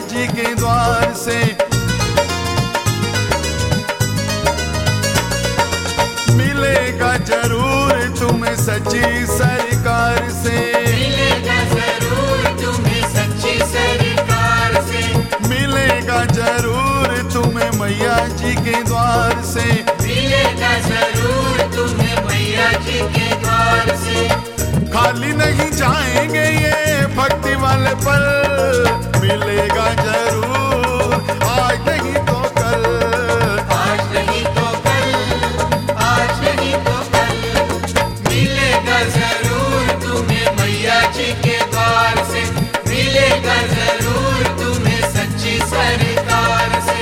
जी के द्वार से। मिलेगा जरूर तुम्हें सच्ची सरकार से, मिलेगा जरूर तुम्हें सच्ची सरकार से, मिलेगा जरूर तुम्हें मैया जी के द्वार से, मिलेगा जरूर तुम्हें मैया जी के द्वार से। खाली नहीं जाएंगे ये भक्ति वाले पल, मिलेगा जरूर आज नहीं तो कल, आज नहीं तो कल, आज नहीं तो कल, मिलेगा जरूर तुम्हें मैया जी के द्वार से, मिलेगा जरूर तुम्हें सच्ची सरकार से।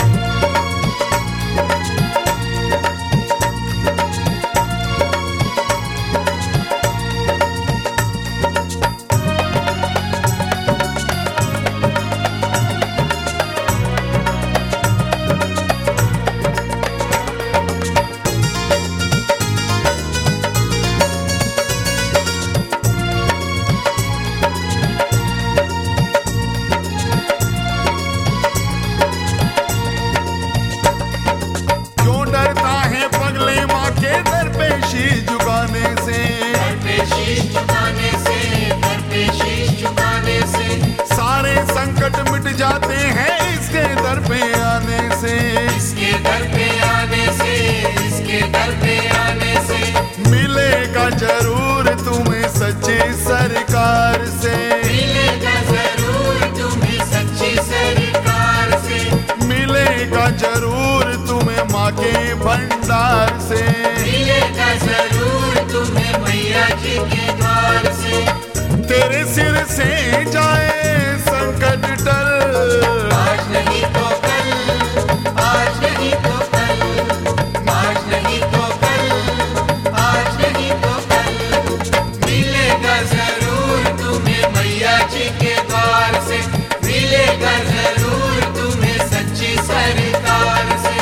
शीश झुकाने से, दर पे शीश झुकाने से, दर पे शीश झुकाने से, सारे संकट मिट जाते हैं इसके दर पे आने से, इसके दर पे आने से, इसके दर पे आने से। मिलेगा जरूर तुम्हें सच्ची सरकार से, मिलेगा जरूर तुम्हें सच्ची सरकार से, मिलेगा जरूर तुम्हें माँ के भंडार से, मिलेगा जरूर तुम्हें मैया जी के द्वार से। तेरे सिर से जाए संकट टल, आज नहीं तो कल, आज नहीं तो कल, आज नहीं तो कल, आज नहीं तो कल, मिलेगा जरूर तुम्हें मैया जी के द्वार से, मिलेगा जरूर तुम्हें सच्ची सरकार से।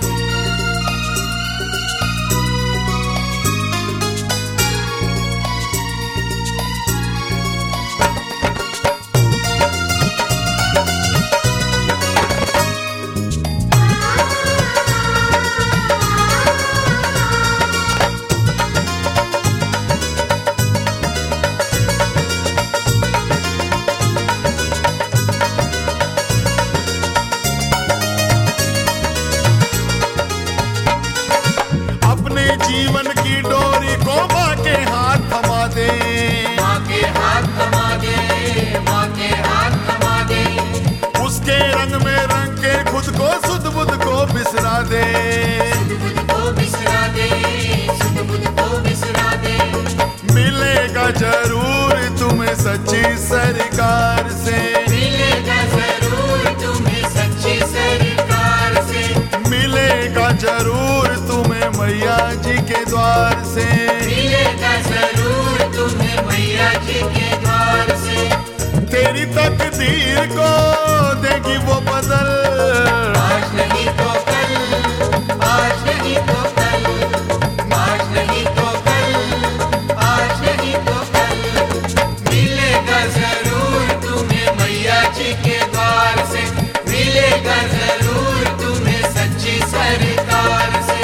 जीवन की डोरी को माँ के हाथ थमा दे, माँ के हाथ थमा दे, माँ के हाथ थमा दे, उसके रंग में रंग के खुद को सुध बुध को बिसरा दे, सुध बुध को बिसरा दे, सुध बुध को बिसरा दे। मिलेगा जरूर तुम्हें सच्ची सरकार से, मिलेगा जरूर तुम्हें सच्ची सरकार से, मिलेगा जरूर तुम्हें मैया जी के द्वार से, मिलेगा जरूर तुम्हें मैया जी के द्वार से। तेरी तकदीर को देगी वो बदल, आज नहीं तो कल, आज नहीं तो कल, आज नहीं तो कल, आज नहीं तो कल, मिलेगा जरूर तुम्हें मैया जी के द्वार से, मिलेगा जरूर तुम्हें सच्ची सरकार से।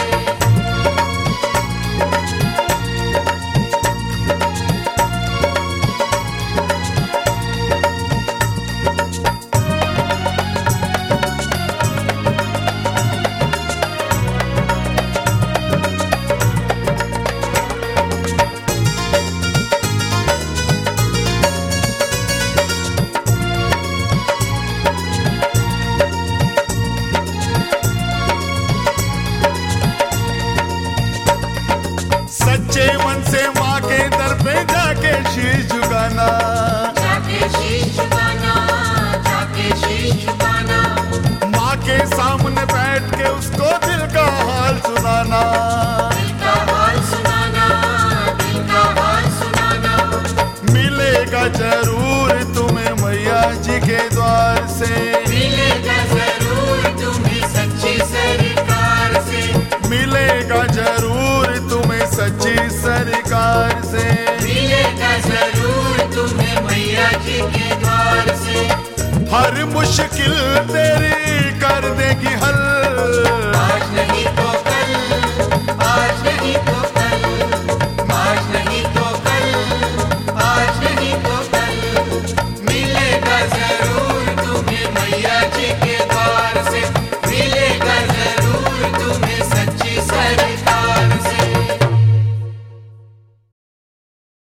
सच्चे मन से माँ के दर पे जाके शीश झुकाना, जाके शीश झुकाना, जाके शीश झुकाना, माँ के सामने बैठ के उसको दिल का हाल सुनाना, दिल का हाल सुनाना, दिल का हाल सुनाना। मिलेगा जरूर तुम्हें मैया जी के द्वार से, मिलेगा जरूर तुम्हें सच्ची सरकार से, मिलेगा जरूर तुम्हें सच्ची सरकार से, मिलेगा जरूर तुम्हें मैया जी के द्वार से। हर मुश्किल तेरी कर देगी हल।